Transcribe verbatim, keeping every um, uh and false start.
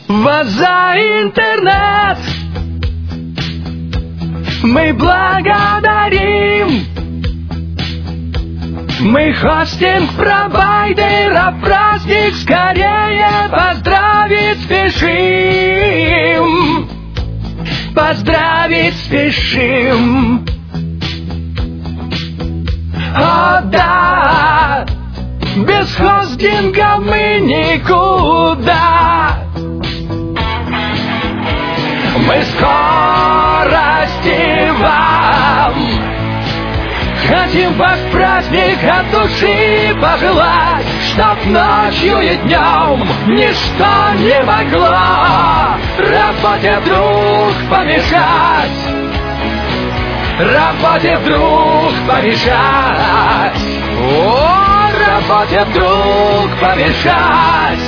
вас за интернет мы благодарим. Мы хостинг-провайдера, праздник скорее поздравить спешим. Поздравить спешим. О, да, без хостинга мы никуда. Мы скорости вам хотим ваш праздник от души пожелать, чтоб ночью и днем ничто не могло работе вдруг помешать. Работе вдруг помешать. О, работе вдруг помешать.